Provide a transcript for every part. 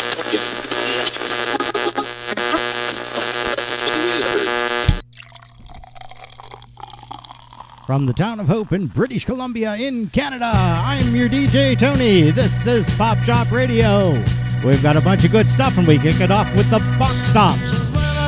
From the town of Hope in British Columbia in Canada, I'm your DJ Tony. This is Pop Shop Radio. We've got a bunch of good stuff and we kick it off with the Box Tops.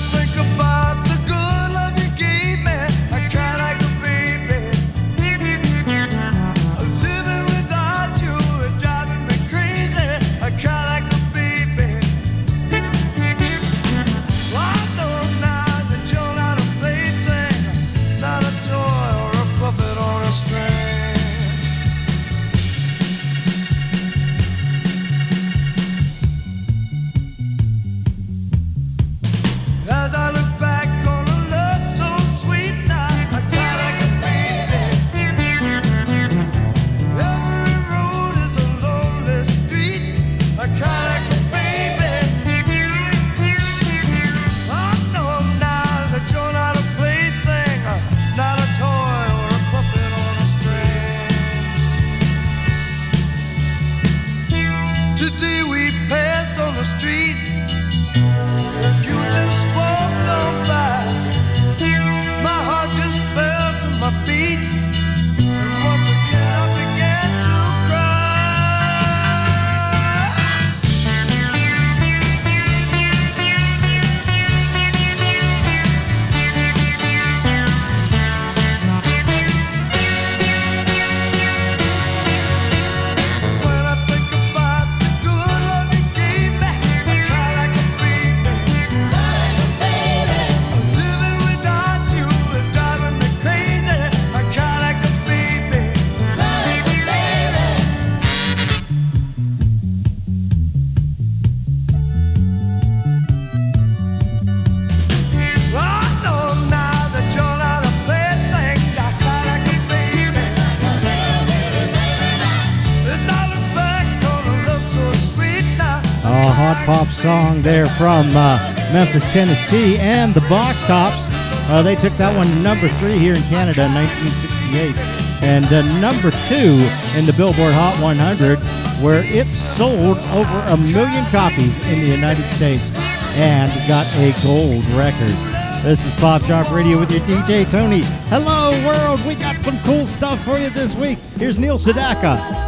Song there from Memphis, Tennessee, and the Box Tops. They took that one to number 3 here in Canada in 1968, and number 2 in the Billboard Hot 100, where it sold over 1 million copies in the United States and got a gold record. This is Pop Shop Radio with your DJ Tony. Hello world, we got some cool stuff for you this week. Here's Neil Sedaka.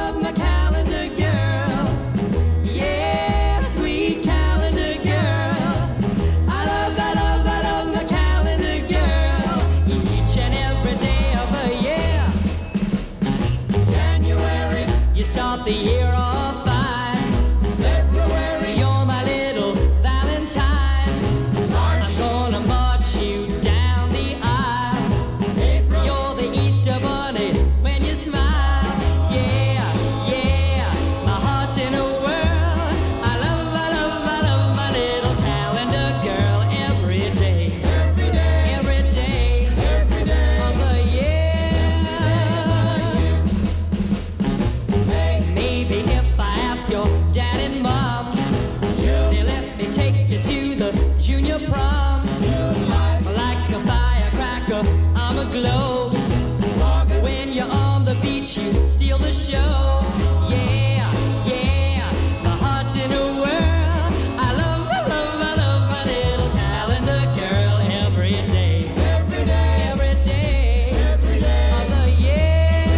The year of fine February, you're my little Valentine. March, I'm gonna march you down the aisle. April, you're the Easter bunny when you smile. Yeah, yeah, my heart's in a whirl. I love my little calendar girl. Every day, every day, every day, every day of the year. Maybe if I ask your dad and mom, they'll let me take you to the junior prom. Like a firecracker, I'm aglow. When you're on the beach, you steal the show. Yeah, yeah, my heart's in a whirl. I love my little calendar girl. Every day, every day, every day, every day of the year.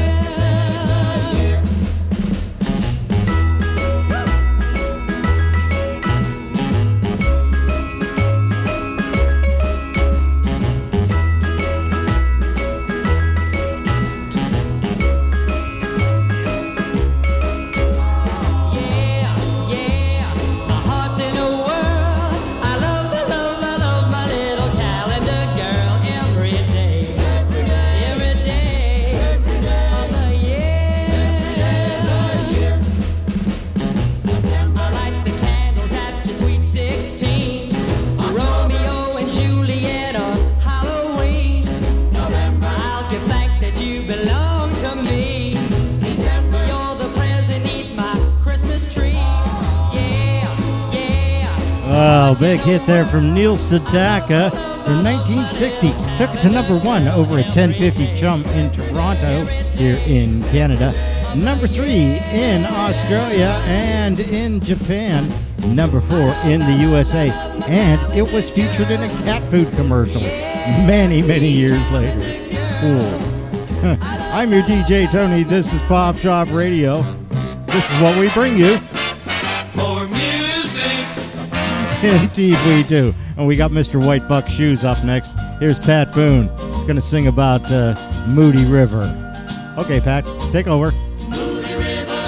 Well, big hit there from Neil Sedaka in 1960. Took it to number 1 over a 1050 chum in Toronto here in Canada. Number 3 in Australia and in Japan. number 4 in the USA. And it was featured in a cat food commercial many, many years later. Cool. I'm your DJ Tony. This is Pop Shop Radio. This is what we bring you. More music. Indeed we do. And we got Mr. White Buck Shoes up next. Here's Pat Boone. He's going to sing about Moody River. Okay, Pat, take over. Moody River,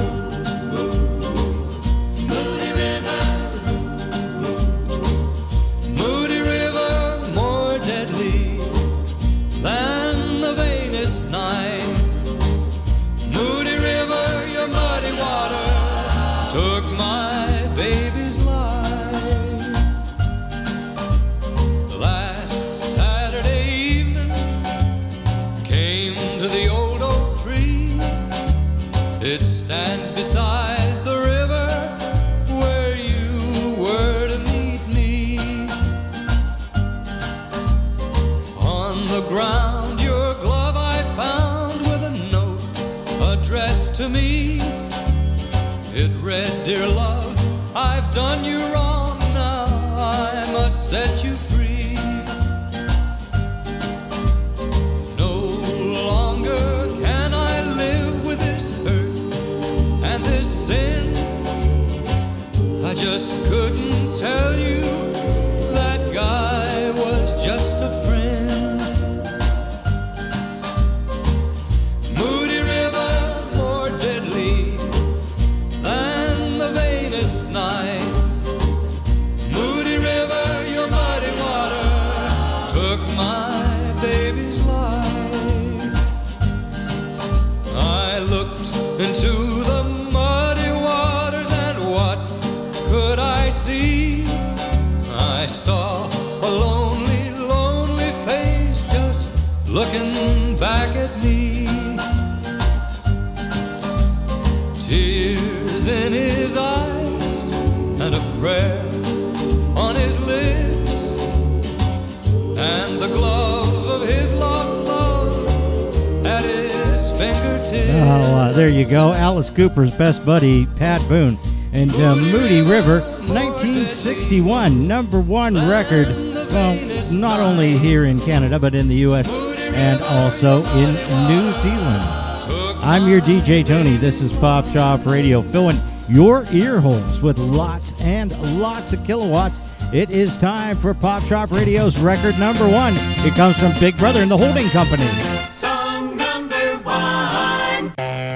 Moody River, Moody River, more deadly than the vainest night. Moody River, your muddy water took my baby's life. Last Saturday evening, came to the old oak tree. It stands beside the river where you were to meet me. On the ground, your glove I found with a note addressed to me. It read, "Dear love, I've done you wrong, now I must set you free. No longer can I live with this hurt and this sin. I just couldn't tell you that guy was just a friend." Moody River, more deadly than the vainest night. Moody River, your muddy water took my baby's life. I looked into the muddy waters, and what could I see? I saw a lonely, lonely face just looking back at me. Tears in his eyes and a prayer on his lips, and the glove of his lost love at his fingertips. Oh, there you go. Alice Cooper's best buddy, Pat Boone. And Moody River, 1961, number 1 record. Well, not only here in Canada, but in the U.S. and also in New Zealand. I'm your DJ Tony. This is Pop Shop Radio, filling your ear holes with lots and lots of kilowatts. It is time for Pop Shop Radio's record number 1. It comes from Big Brother and the Holding Company. Song number 1.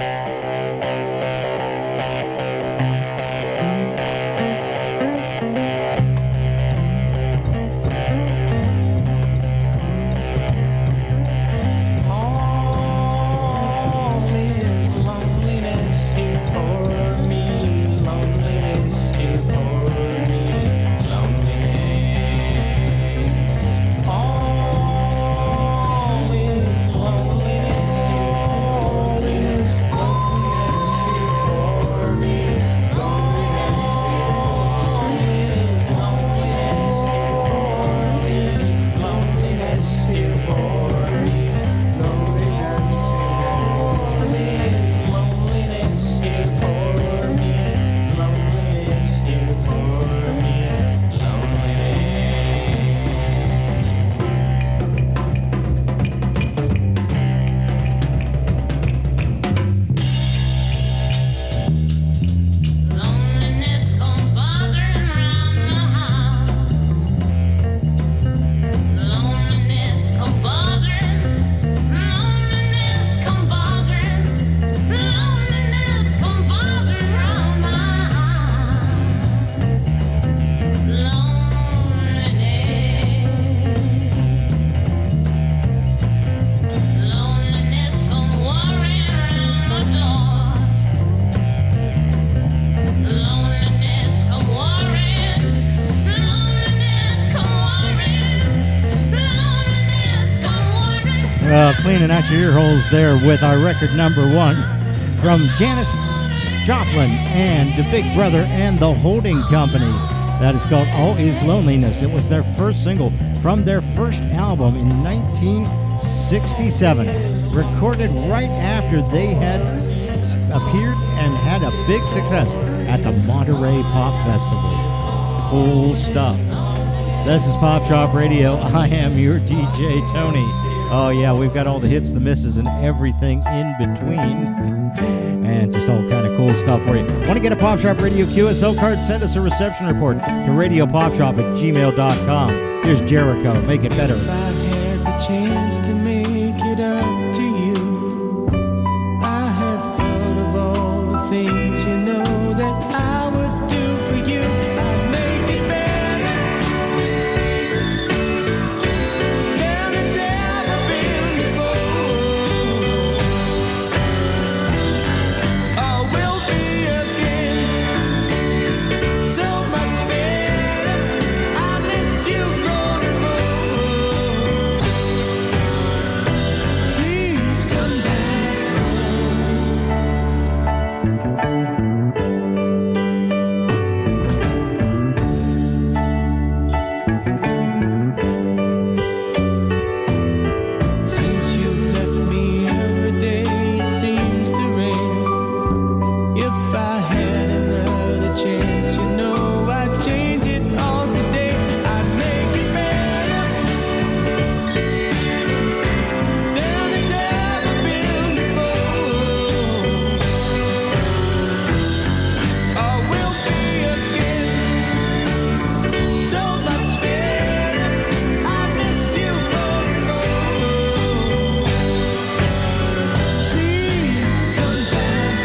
Cleaning out your ear holes there with our record number 1 from Janis Joplin and the Big Brother and the Holding Company. That is called All Is Loneliness. It was their first single from their first album in 1967, recorded right after they had appeared and had a big success at the Monterey Pop Festival. Cool stuff. This is Pop Shop Radio. I am your DJ, Tony. Oh, yeah, we've got all the hits, the misses, and everything in between. And just all kind of cool stuff for you. Want to get a Pop Shop Radio QSO card? Send us a reception report to radiopopshop@gmail.com. Here's Jericho. Make it better. If I had the chance to make it up to you, I have thought of all the things you know that I would do for you. I'd make it better than it's ever been before. I will be again so much better. I miss you more and more. Please come back home. Since you left me every day, it seems to rain. If I had another chance, you know I'd change it all today. I'd make it better than it's ever been before. I will be again so much better. I miss you more and more. Please come back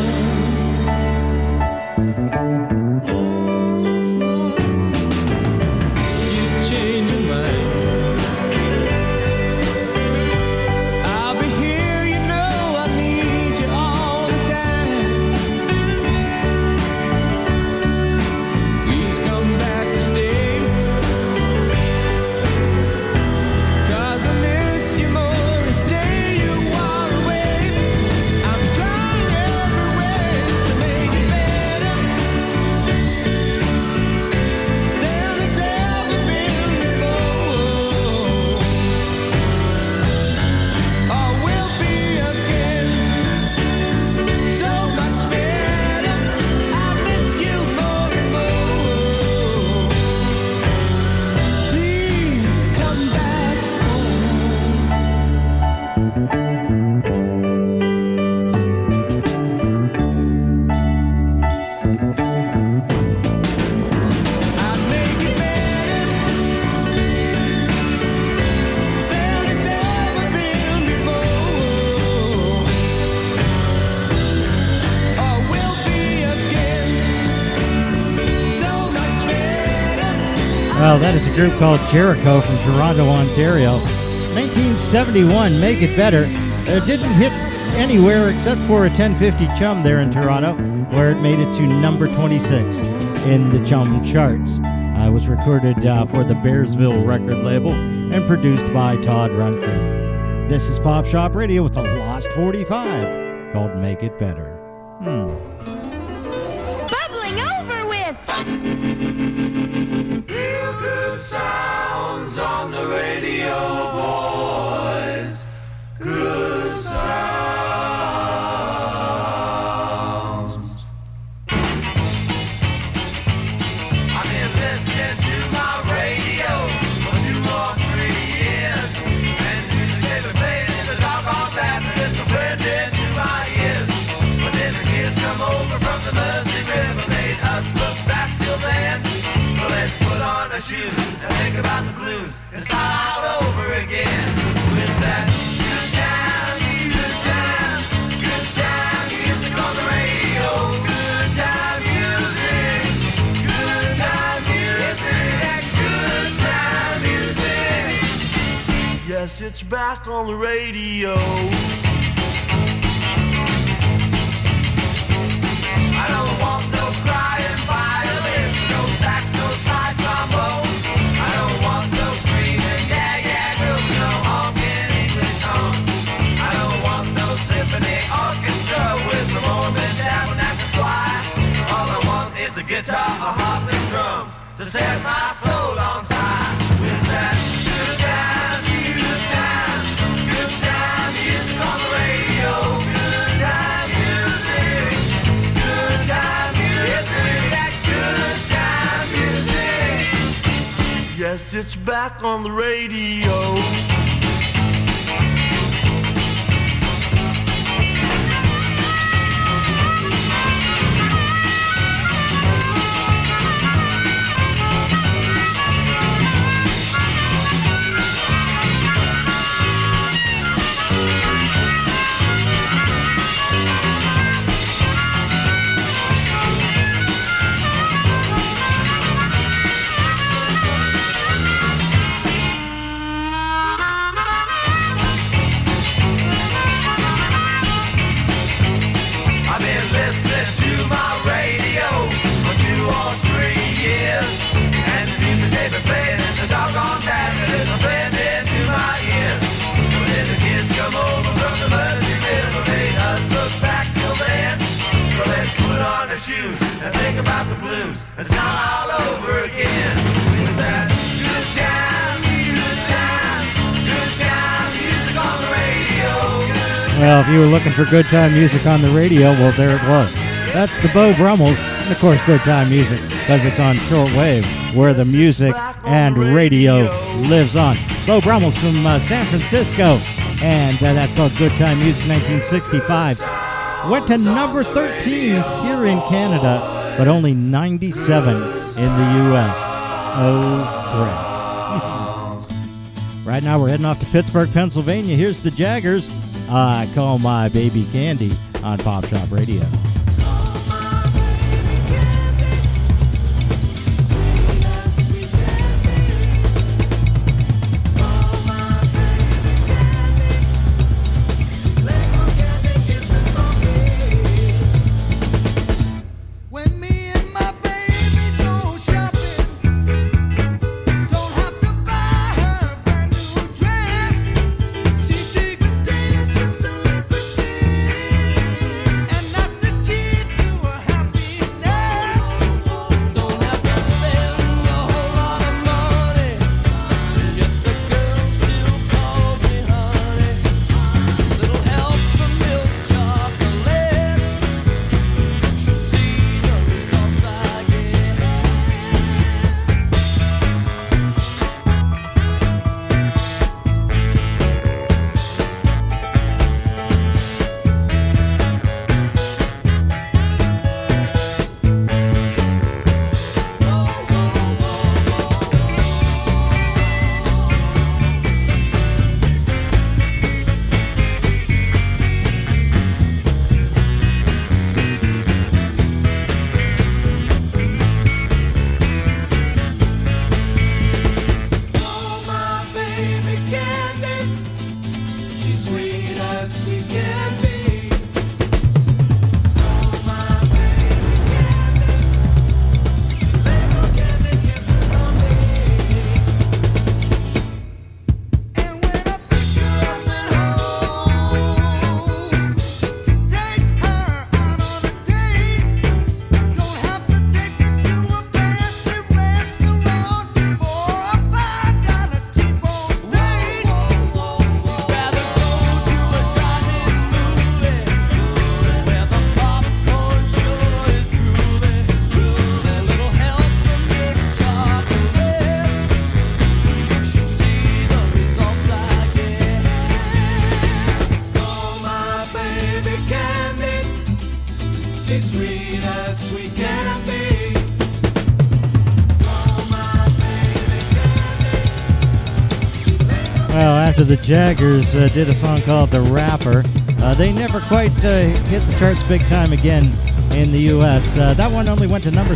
you change your mind, I'll be here, you know I need you all the time. Please come back to stay, 'cause I miss you more each day you are away. I'm trying every way to make it better than it's ever been before. I will be again so much better. I miss you more and more. Please come back I'd make it better than it's ever been before. I will be again so much better. Well, that is a group called Jericho from Toronto, Ontario. 1971, Make It Better. It didn't hit anywhere except for a 1050 Chum there in Toronto, where it made it to number 26 in the Chum charts. It was recorded for the Bearsville record label and produced by Todd Rundgren. This is Pop Shop Radio with the Lost 45 called Make It Better. Bubbling over with. Real good sounds on the radio, boys. Good sounds. I've been listening to my radio for 2 or 3 years, and the music they've been playing is a doggone bad, but it's a blend into my ears. But then the kids come over from the Mersey River, made us look back till then. So let's put on our shoes and think about the blues and start all over again with that good time music on the radio. Good time music, good time music, that good time music. Yes, it's back on the radio. I don't want no crying violin, no sax, no slide trombone. I don't want no screaming, yeah, girls, no honking English song. I don't want no symphony orchestra with the Mormon Tabernacle Choir. All I want is a guitar, a harp, and drums to set my soul on fire with that good time music on the radio. Good time music. Yes, it's back on the radio. Shoes and think about the blues and start all over again with that good time music on the radio. Well, if you were looking for good time music on the radio, well, there it was. That's the Beau Brummels, and of course, good time music, because it's on shortwave, where the music and radio lives on. Beau Brummels from San Francisco, and that's called Good Time Music 1965. Went to number 13 here in Canada, but only 97 in the U.S. Oh, great. Right now we're heading off to Pittsburgh, Pennsylvania. Here's the Jaggers. I Call My Baby Candy on Pop Shop Radio. The Jaggers did a song called The Rapper. They never quite hit the charts big time again in the U.S. That one only went to number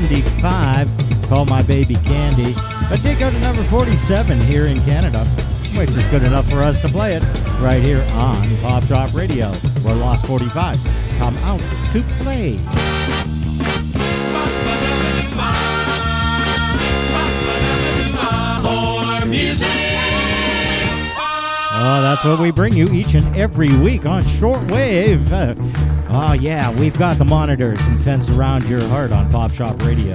75, Call My Baby Candy, but did go to number 47 here in Canada, which is good enough for us to play it right here on Pop Shop Radio, where Lost 45s come out to play. More music. Oh, that's what we bring you each and every week on shortwave. Oh, yeah, we've got the monitors and fence around your heart on Pop Shop Radio.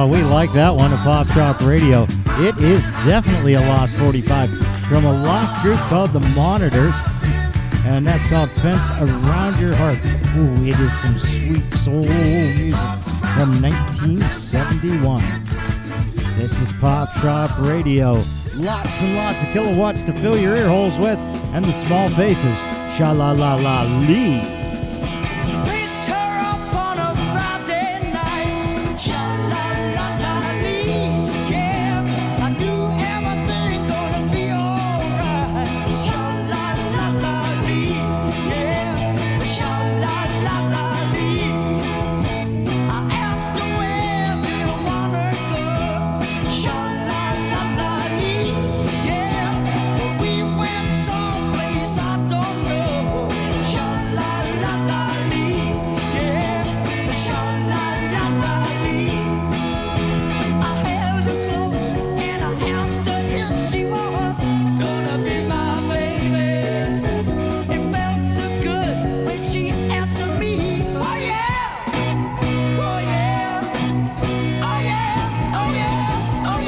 Well, we like that one at Pop Shop Radio. It is definitely a lost 45 from a lost group called The Monitors, and that's called Fence Around Your Heart. Ooh, it is some sweet soul music from 1971. This is Pop Shop Radio. Lots and lots of kilowatts to fill your ear holes with, and the Small Faces, Sha-la-la-la-lee. Picked her up on a Friday night. Sha-la-la-la-lee. Yeah, I knew everything gonna be alright. Sha-la-la-la-lee. Yeah, sha-la-la-la-lee. I asked her where do you wanna go? Sha-la-la-la-lee. Yeah, but we went someplace I don't know. Sha-la-la-la-lee. Yeah, sha-la-la-la-lee. I held her close and I asked her if she was gonna be my baby. It felt so good when she answered me. Oh yeah, oh yeah, oh yeah, oh yeah, oh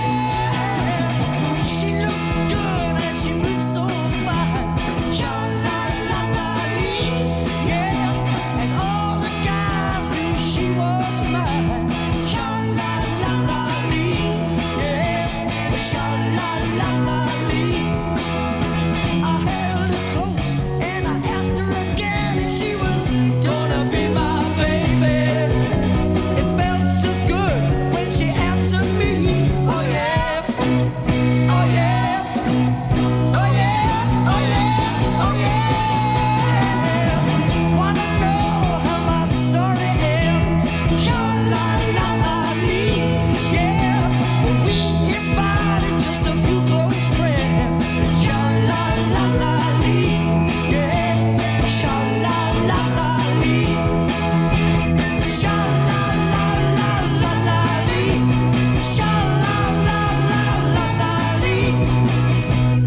yeah. She looked good and she moved so fine. Sha-la-la-la-lee. Yeah, and all the guys knew she was mine. Sha-la-la-la-lee. Yeah, sha-la-la-la-lee. I held her close and I asked her again if she was gonna be my baby. It felt so good when she answered me. Oh yeah, oh yeah, oh yeah, oh yeah, oh yeah. Wanna know how my story ends? Sha-la-la-la-lee. Yeah, we invited just a few close friends. Sha-la-la-la-lee. Yeah, sha-la-la-la-lee. Sha-la-la-la-la-lee. Sha-la-la-la-la-lee.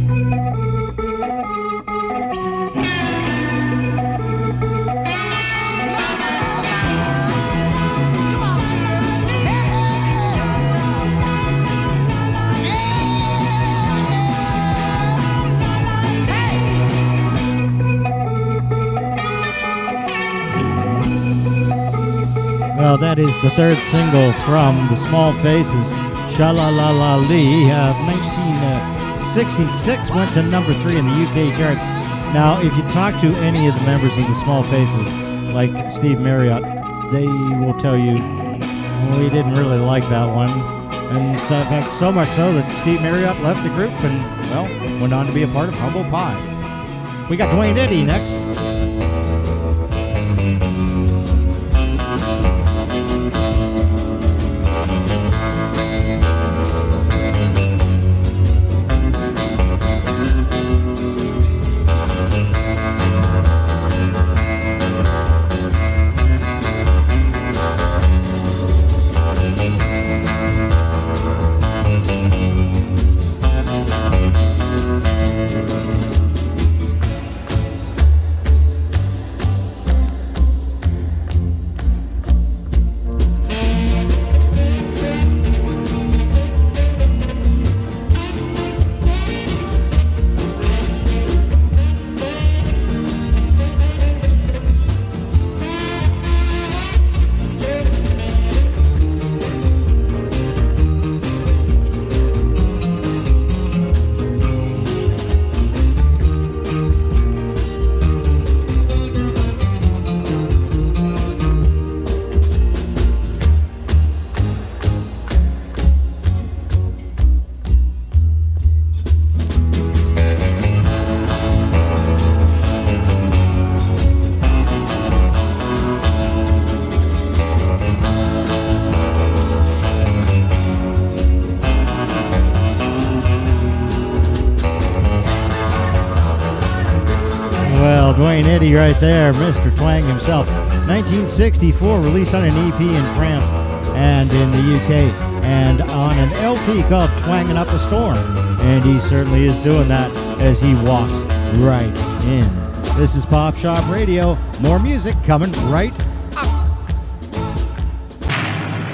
Come on, Well, that is the third single from the Small Faces, Sha-la-la-la-lee. 1966 went to number 3 in the UK charts. Now, if you talk to any of the members of the Small Faces, like Steve Marriott, they will tell you, we didn't really like that one. And so, in fact, so much so that Steve Marriott left the group and, well, went on to be a part of Humble Pie. We got Dwayne Eddy next. Dwayne Eddy right there, Mr. Twang himself. 1964, released on an EP in France and in the UK, and on an LP called Twangin' Up a Storm. And he certainly is doing that as he walks right in. This is Pop Shop Radio. More music coming right up.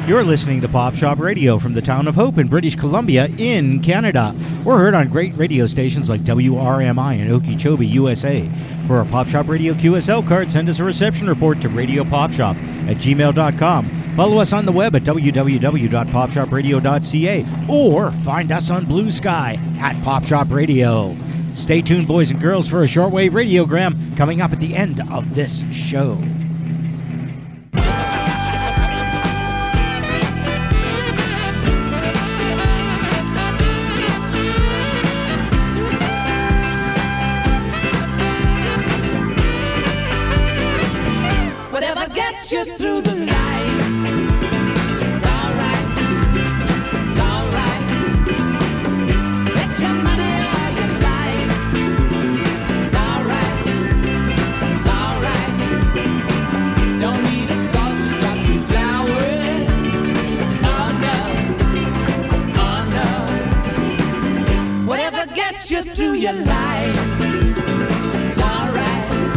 You're listening to Pop Shop Radio from the town of Hope in British Columbia in Canada. We're heard on great radio stations like WRMI in Okeechobee, USA. For our Pop Shop Radio QSL card, send us a reception report to radiopopshop@gmail.com. Follow us on the web at www.popshopradio.ca or find us on Blue Sky at Pop Shop Radio. Stay tuned, boys and girls, for a shortwave radiogram coming up at the end of this show. Whatever gets you through the night. It's alright. It's alright. Bet your money all you like. It's alright. It's alright. Don't need a salt to drop you flowers. Oh no. Oh no. Whatever gets you through your life. It's alright.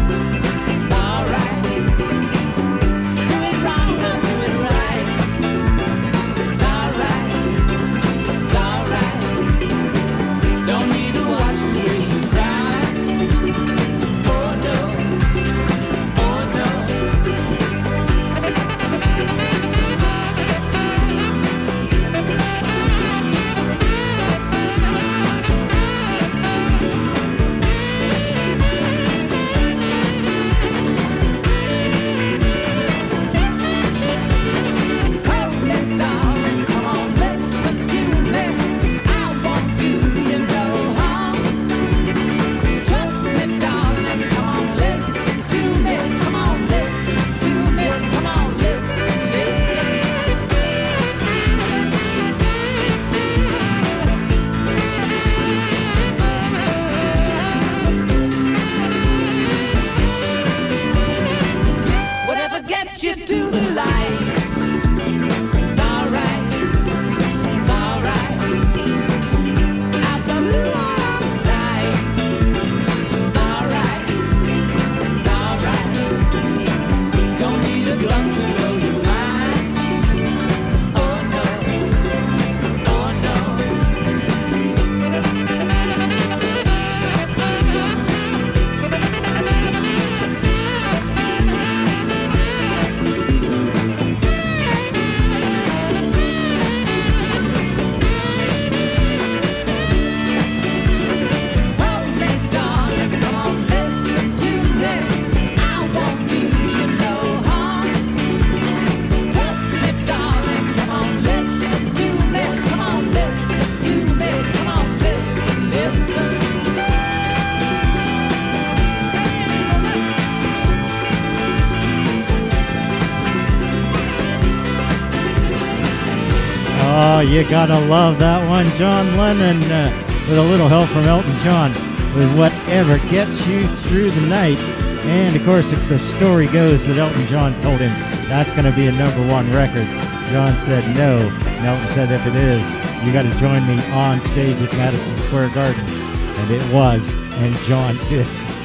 Oh, you gotta love that one, John Lennon, with a little help from Elton John, with Whatever Gets You Through the Night. And of course, the story goes that Elton John told him that's gonna be a #1 record. John said no, and Elton said if it is, you gotta join me on stage at Madison Square Garden. And it was, and John did.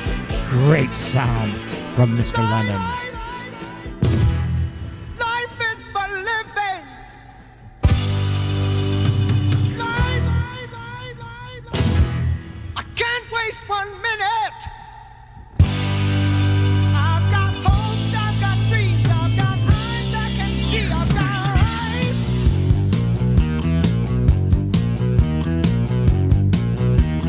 Great sound from Mr. Lennon.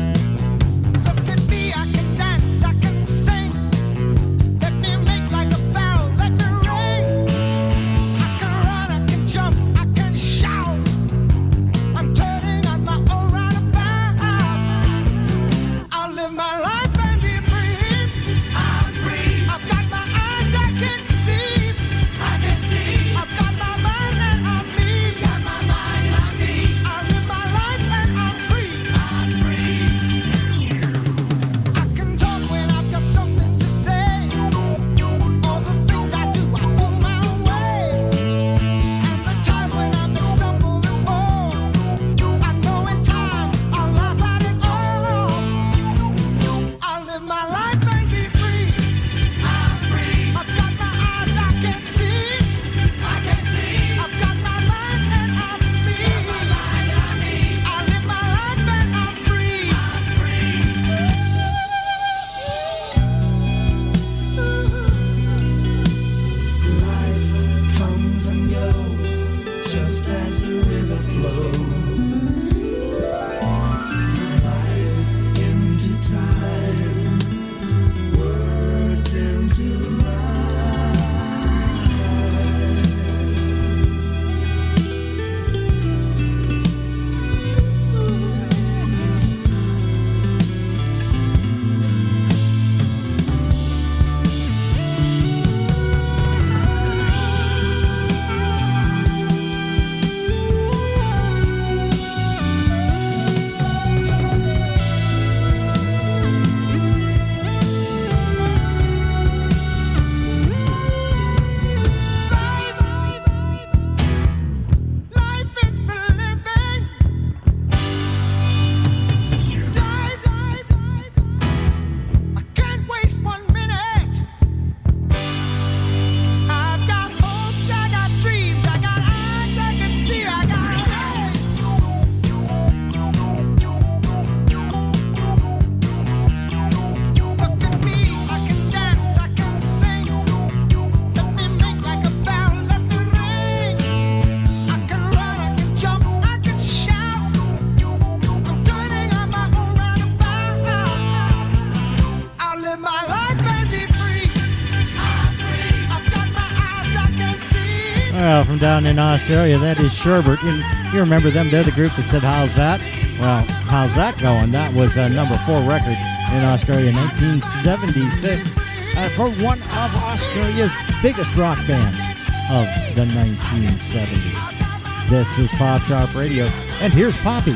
Look at me, I can dance, I can sing. Let me make like a just as the river flows. My life into time, words into Well, from down in Australia, that is Sherbert. You remember them? They're the group that said, "How's that?" Well, how's that going? That was a number 4 record in Australia, 1976, for one of Australia's biggest rock bands of the 1970s. This is Pop Shop Radio, and here's Poppy.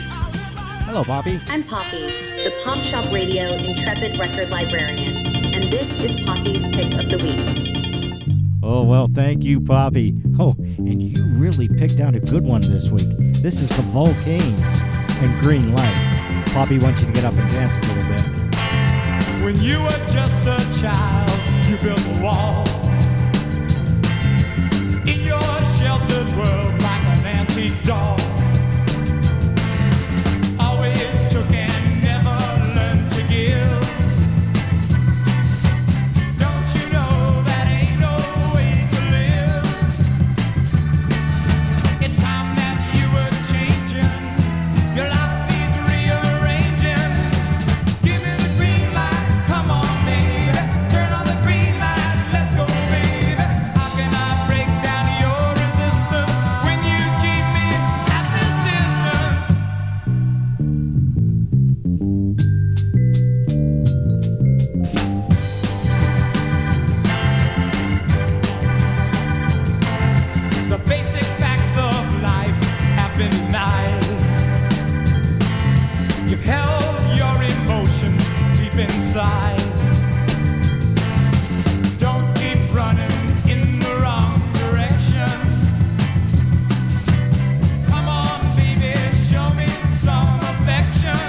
Hello, Poppy. I'm Poppy, the Pop Shop Radio Intrepid Record Librarian, and this is Poppy's Pick of the Week. Oh, well, thank you, Poppy. Oh, and you really picked out a good one this week. This is the Volcanes and Green Light. Poppy wants you to get up and dance a little bit. When you were just a child, you built a wall in your sheltered world like an antique doll. Always took and never learned to give. Don't you know that ain't no way to live? It's time that you were changing. Your life needs rearranging. Give me the green light, come on, baby. Turn on the green light, let's go, baby. How can I break down your resistance when you keep me at this distance? The basic facts of life have been denied. You've held your emotions deep inside. Don't keep running in the wrong direction. Come on, baby, show me some affection.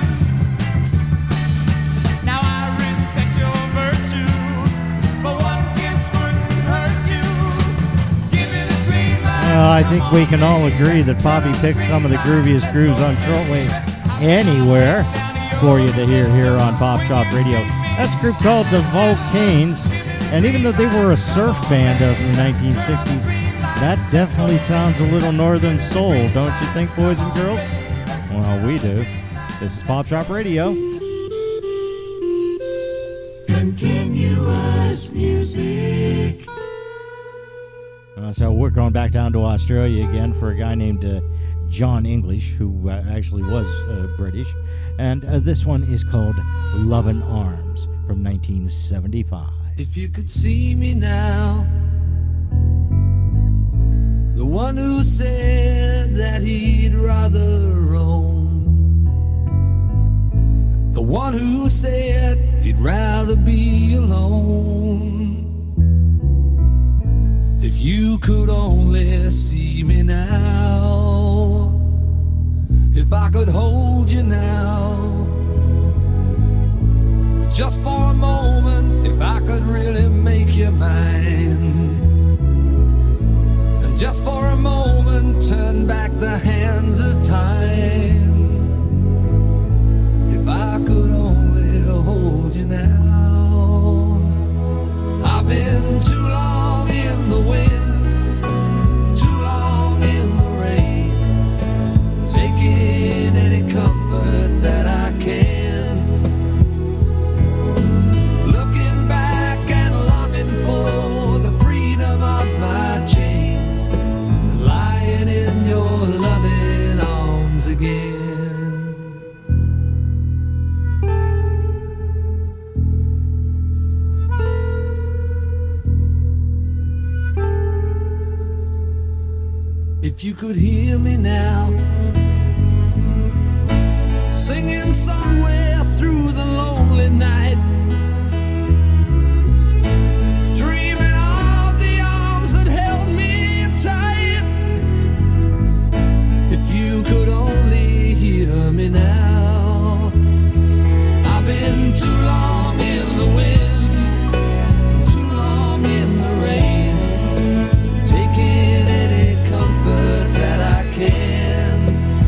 Now I respect your virtue, but one kiss wouldn't hurt you. Give me the green light. Well, I think we can all agree that Poppy picked some of the grooviest grooves on shortwave anywhere for you to hear here on Pop Shop Radio. That's a group called the Volcanes, and even though they were a surf band of the 1960s, that definitely sounds a little Northern Soul, don't you think, boys and girls? Well, we do. This is Pop Shop Radio. Continuous music. So we're going back down to Australia again for a guy named John English, who actually was British. And this one is called Lovin' Arms from 1975. If you could see me now, the one who said that he'd rather roam, the one who said he'd rather be alone. If you could only see me now, if I could hold you now, just for a moment, if I could really make you mine, and just for a moment turn back the hands of time, if I could only hold you now. I've been too long in the wind, too long in the If you could hear me now, singing somewhere through the lonely night, dreaming of the arms that held me tight. If you could only hear me now, I've been too long in the wind, too long in the rain, taking any comfort that I can,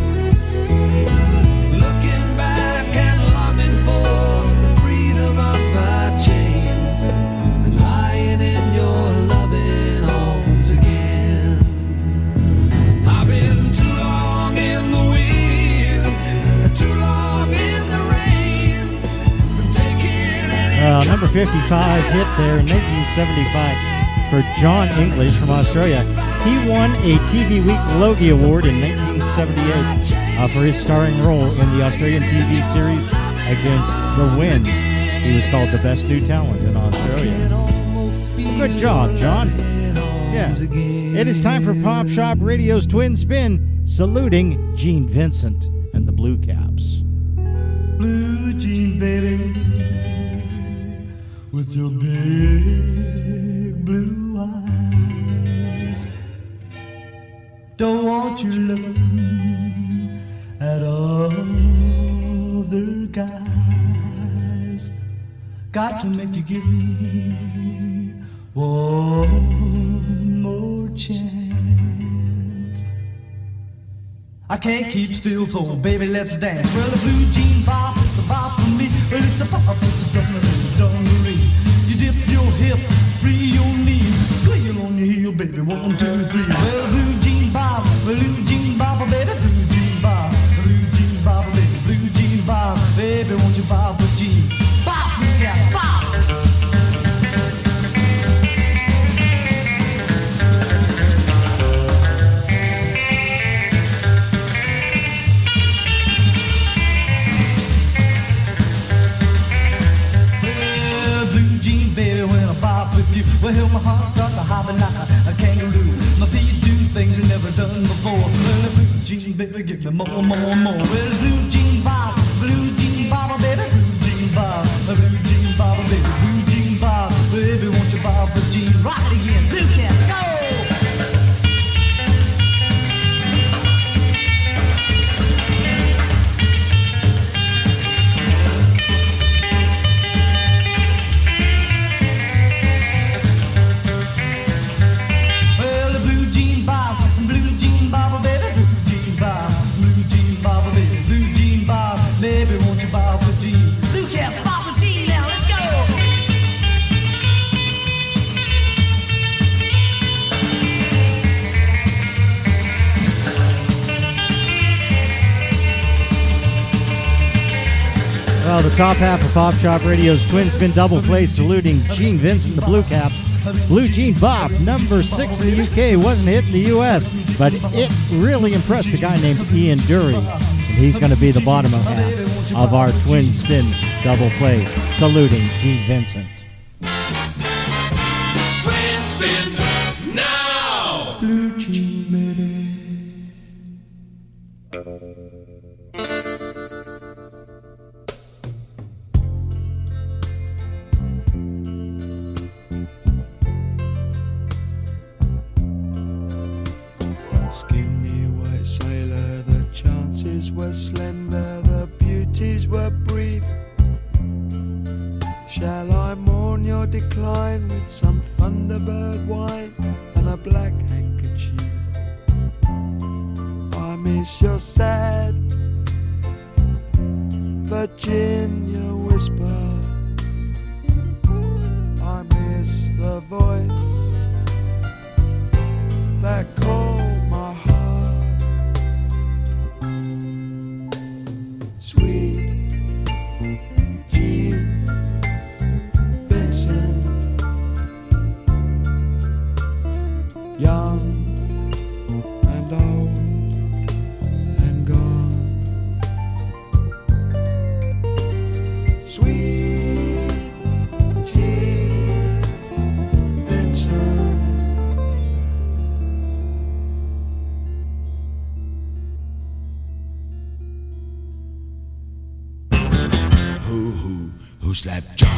looking back and longing for the freedom of my chains, and lying in your loving arms again. I've been too long in the wind, too long in the rain, taking any Number 55 hit there in 1975 for John English from Australia. He won a TV Week Logie Award in 1978 for his starring role in the Australian TV series Against the Wind. He was called the best new talent in Australia. Good job, John. Yeah. It is time for Pop Shop Radio's Twin Spin, saluting Gene Vincent and the Blue Caps. Blue jean baby, with your big blue eyes, don't want you looking at other guys. Got to make you give me one more chance. I can't keep still, so baby, let's dance. Well, the blue jean bop is the bop for me. Well, it's the bop, it's a dungaree. You dip your hip, free your knee, squeal on your heel, baby. 1, 2, 3. Well, blue jean bop, baby, blue jean bop, blue jean bop, baby, blue jean bop, baby, won't you bop with jean? Bop, yeah, bop. Well, my heart starts a hopping like a kangaroo. My feet do things I've never done before. Well, the blue jean, baby, give me more. Well, blue jean bob, baby, blue jean bob, baby, blue jean bob, baby, won't you bob the jean? Rock it again, blue cat, go! Well, the top half of Pop Shop Radio's Twin Spin Double Play, saluting Gene Vincent, the Blue Caps. Blue Jean Bop, number 6 in the UK, wasn't hit in the US, but it really impressed a guy named Ian Dury. And he's going to be the bottom half of our Twin Spin Double Play, saluting Gene Vincent. Twin spin now! Blue jean, baby. Skinny white sailor, the chances were slender, the beauties were brief. Shall I mourn your decline with some Thunderbird wine and a black handkerchief? I miss your sad Virginia whisper. I miss the voice that called my heart. Sweet Gene Vincent, young and old and gone. Sweet Gene Vincent. who slapped John.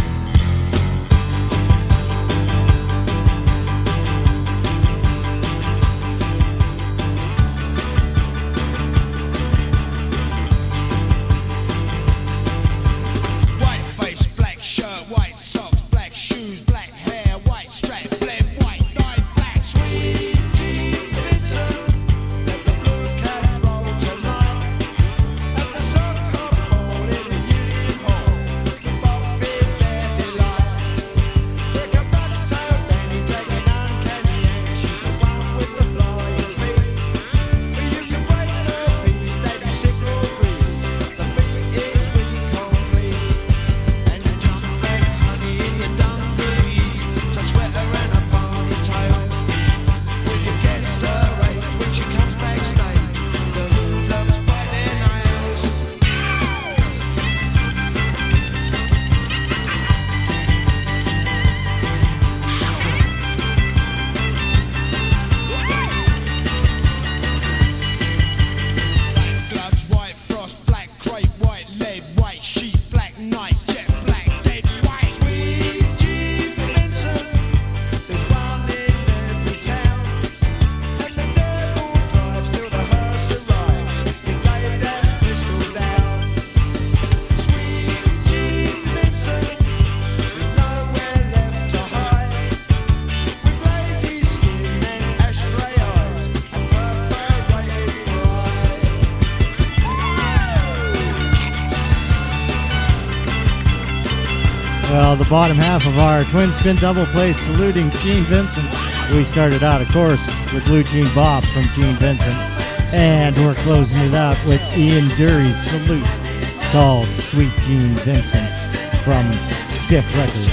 Well, the bottom half of our twin spin double play saluting Gene Vincent. We started out, of course, with Blue Jean Bop from Gene Vincent. And we're closing it out with Ian Dury's salute called Sweet Gene Vincent from Stiff Records,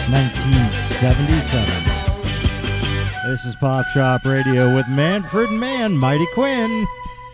1977. This is Pop Shop Radio with Manfred Man, Mighty Quinn.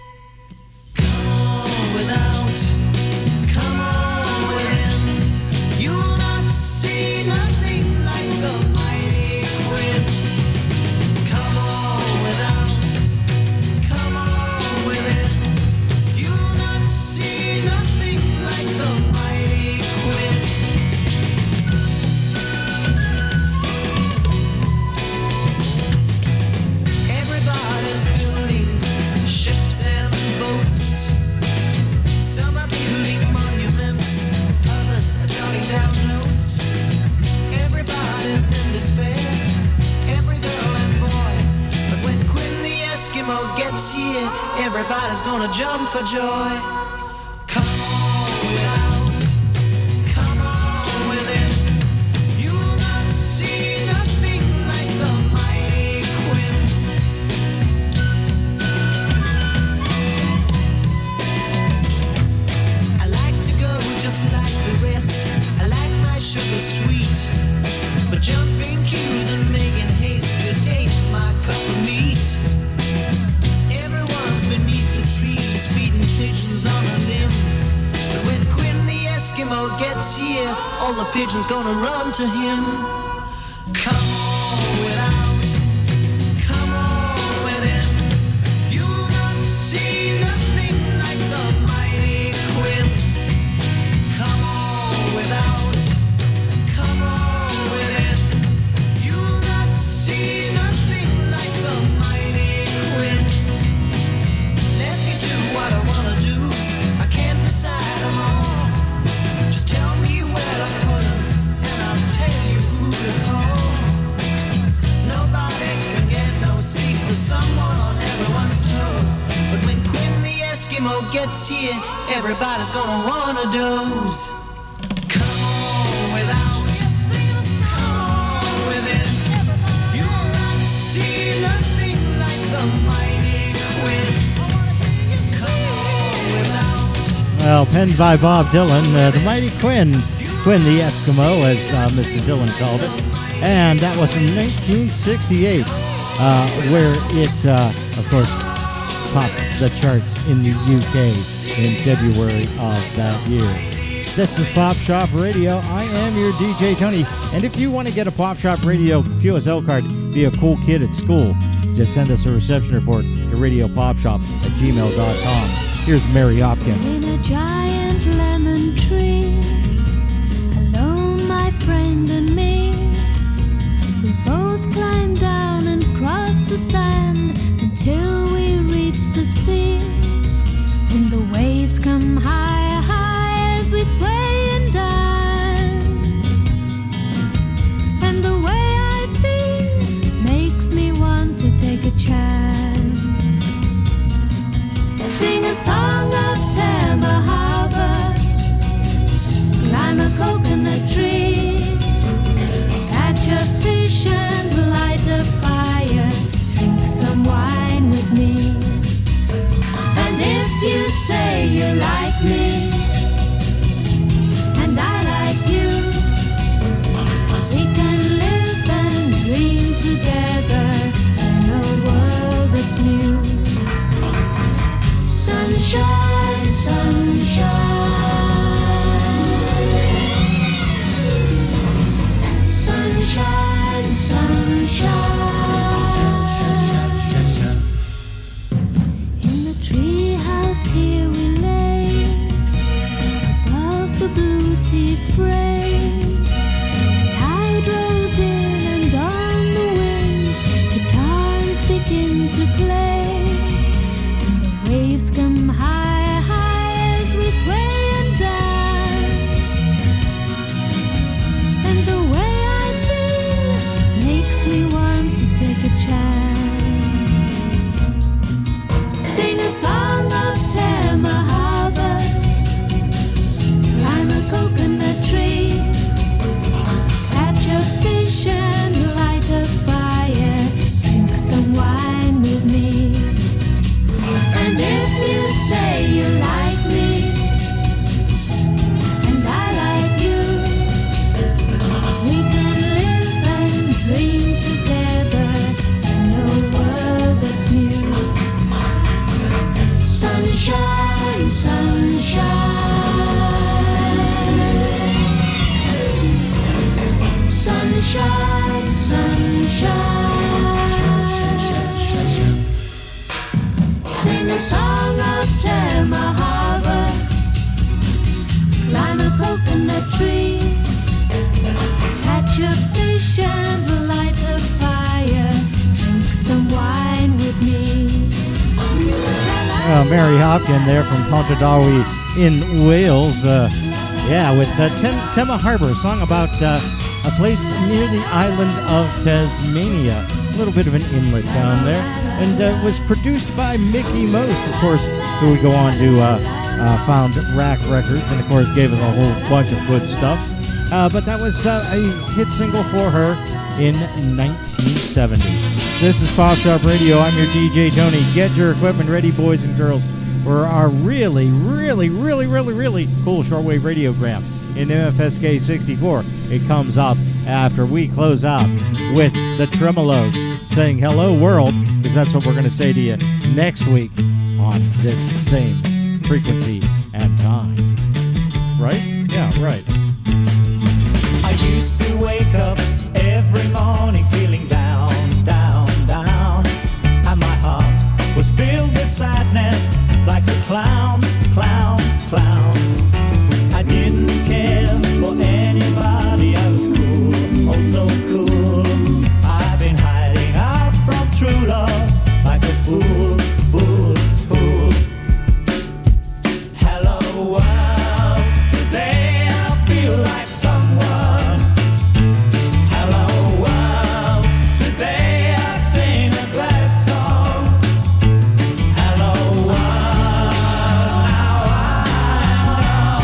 Everybody's gonna jump for joy. Come on without, come on within. You'll not see nothing like the mighty Quinn. I like to go just like the rest. I like my sugar sweet, but jumping cues and making haste just ain't my cup of meat. Beneath the trees, feeding pigeons on a limb. But when Quinn the Eskimo gets here, all the pigeons gonna run to him. Come on without, come on within. You'll not see nothing like the mighty Quinn. Come on without, come on within. You'll not see nothing like the mighty Quinn. What I wanna do, I can't decide them all. Just tell me where to put them, and I'll tell you who to call. Nobody can get no sleep with someone on everyone's toes. But when Quinn the Eskimo gets here, everybody's gonna wanna doze. Come on without, come on within. You'll not see nothing like the mighty Quinn. Well, penned by Bob Dylan, the Mighty Quinn the Eskimo, as Mr. Dylan called it. And that was from 1968, where it, of course, topped the charts in the UK in February of that year. This is Pop Shop Radio. I am your DJ Tony. And if you want to get a Pop Shop Radio QSL card, be a cool kid at school, just send us a reception report to radiopopshop@gmail.com. Here's Mary Hopkins. In a giant lemon tree Sunshine, sunshine. Sing a song of Tama Harbor. Climb a coconut tree. Catch a fish and light a fire. Drink some wine with me. Mary Hopkin there from Pontardawe in Wales. With Tema Harbour, a song about a place near the island of Tasmania. A little bit of an inlet down there. And was produced by Mickey Most, of course, who would go on to found Rack Records and, of course, gave us a whole bunch of good stuff. But that was a hit single for her in 1970. This is Pop Shop Radio. I'm your DJ, Tony. Get your equipment ready, boys and girls, for our really, really, really, really, really cool shortwave radiogram in MFSK 64. It comes up after we close out with the Tremolos saying hello world, because that's what we're going to say to you next week on this same frequency and time. Right? Yeah, right. I used to wake up every morning feeling down, down, down, and my heart was filled with sadness like a clown, clown, clown. I didn't care for anybody, I was cool, oh so cool. I've been hiding out from true love like a fool, fool, fool. Hello world, today I feel like someone. Hello world, today I sing a glad song. Hello world, now I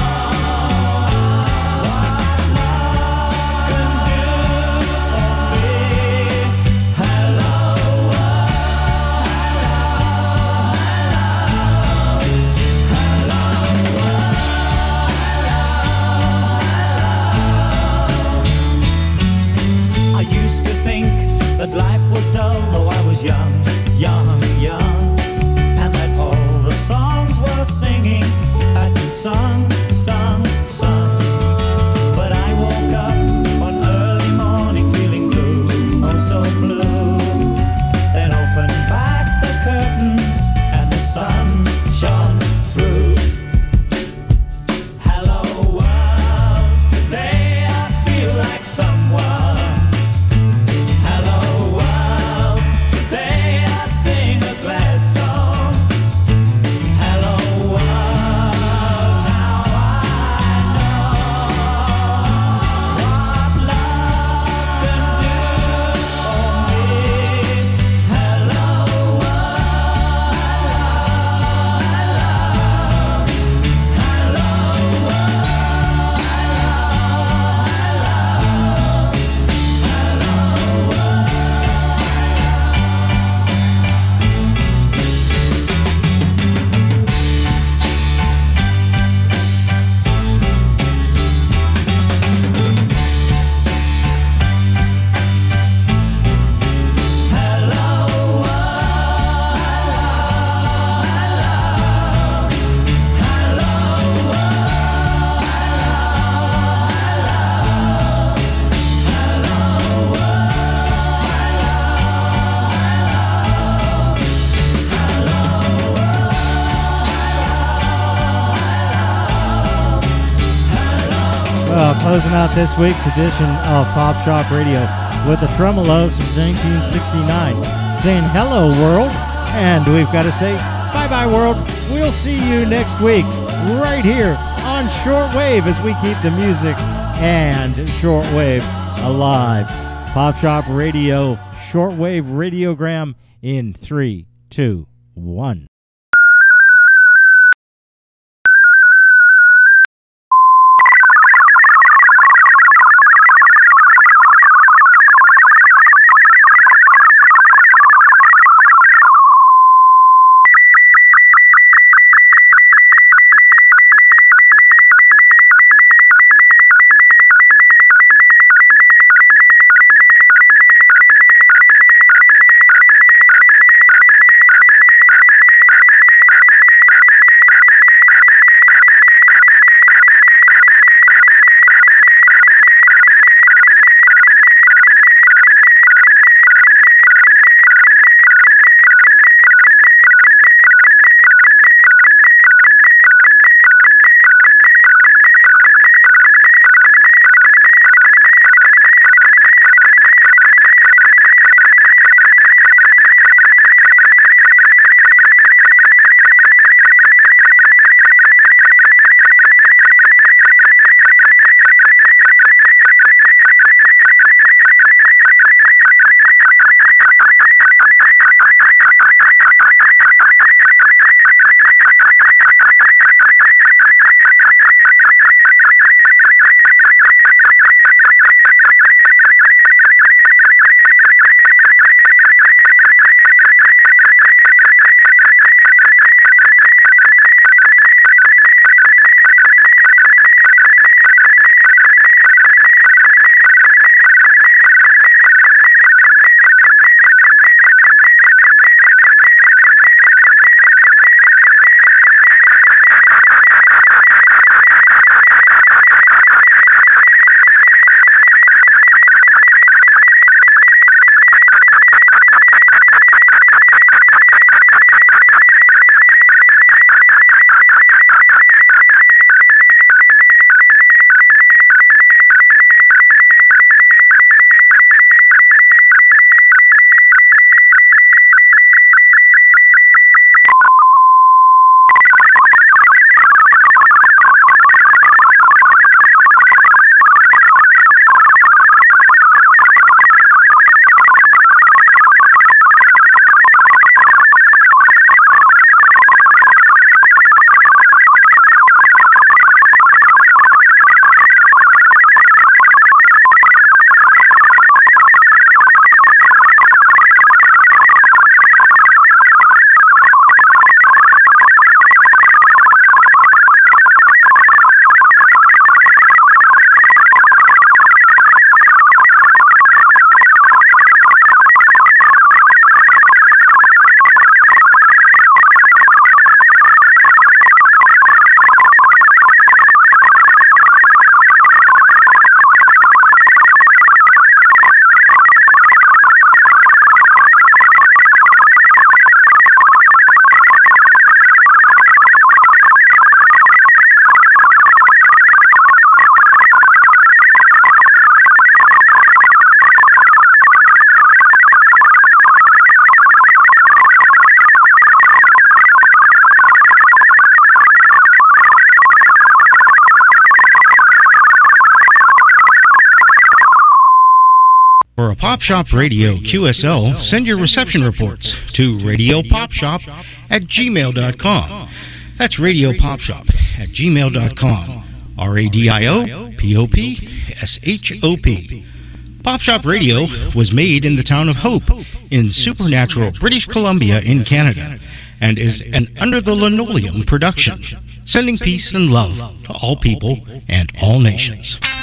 I used to think that life was dull, though I was young, young, young, and that all the songs worth singing had been sung, sung, sung. But I woke up one early morning feeling blue, oh so blue. Then opened back the curtains and the sun shone through. Hello world, today I feel like someone. Hello world, today I sing a glad song. Hello world, now I know what love can do for me. Hello Closing out this week's edition of Pop Shop Radio with the Tremolos from 1969 saying hello world, and we've got to say bye-bye world. We'll see you next week right here on Shortwave as we keep the music and shortwave alive. Pop Shop Radio, Shortwave Radiogram in 3, 2, 1. For a Pop Shop Radio QSL, send your reception reports to radiopopshop@gmail.com. That's radiopopshop@gmail.com. RADIOPOPSHOP. Pop Shop Radio was made in the town of Hope in supernatural British Columbia in Canada and is an Under the Linoleum production, sending peace and love to all people and all nations.